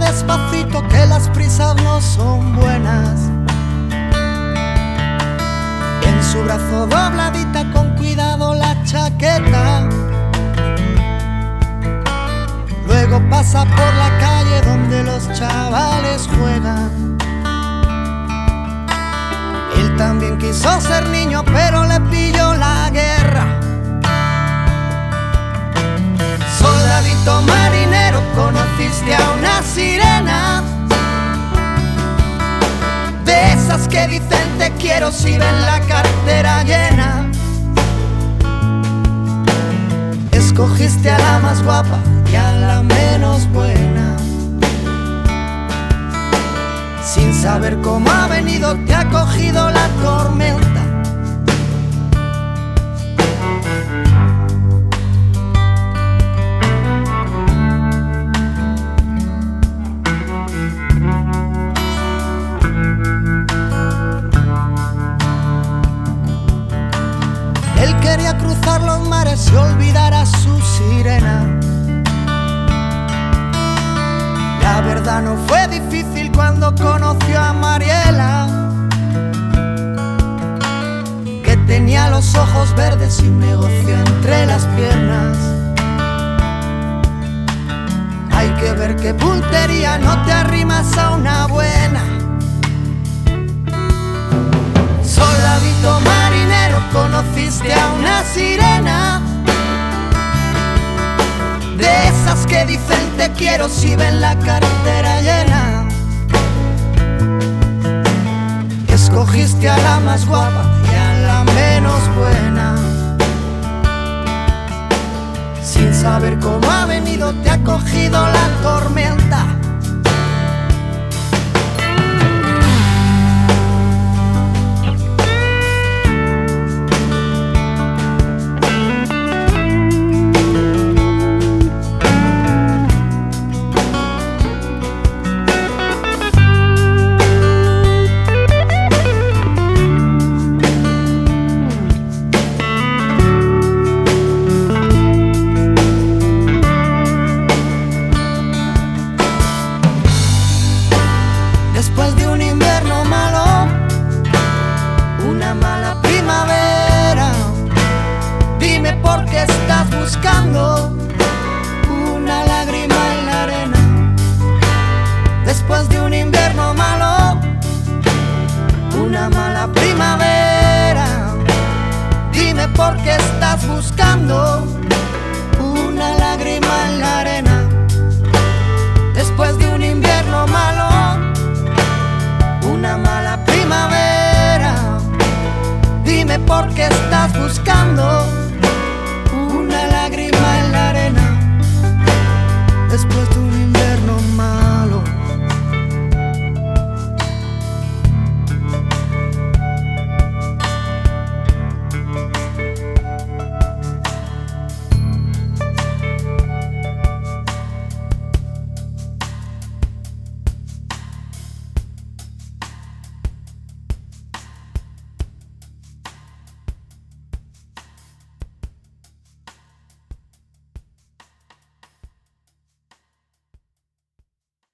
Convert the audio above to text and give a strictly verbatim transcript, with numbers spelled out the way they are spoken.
despacito que las prisas no son buenas. En su brazo dobladita con cuidado la chaqueta. Luego pasa por la calle donde los chavales juegan. Él también quiso ser niño pero le pilló la guerra. Soldadito marinero, conociste a una sirena, de esas que dicen te quiero si ven la cartera llena. Escogiste a la más guapa y a la menos buena. Sin saber cómo ha venido te ha cogido la tormenta. Él quería cruzar los mares y olvidar a su sirena. La verdad no fue difícil cuando conoció a Mariela, que tenía los ojos verdes y un negocio entre las piernas. Hay que ver qué puntería, no te arrimas a una buena. Soldadito marinero, conociste a una sirena, de esas que dicen te quiero si ven la cartera llena. Escogiste a la más guapa y a la menos buena. Sin saber cómo ha venido te ha cogido la tormenta. Después de un invierno malo, una mala primavera, dime por qué estás buscando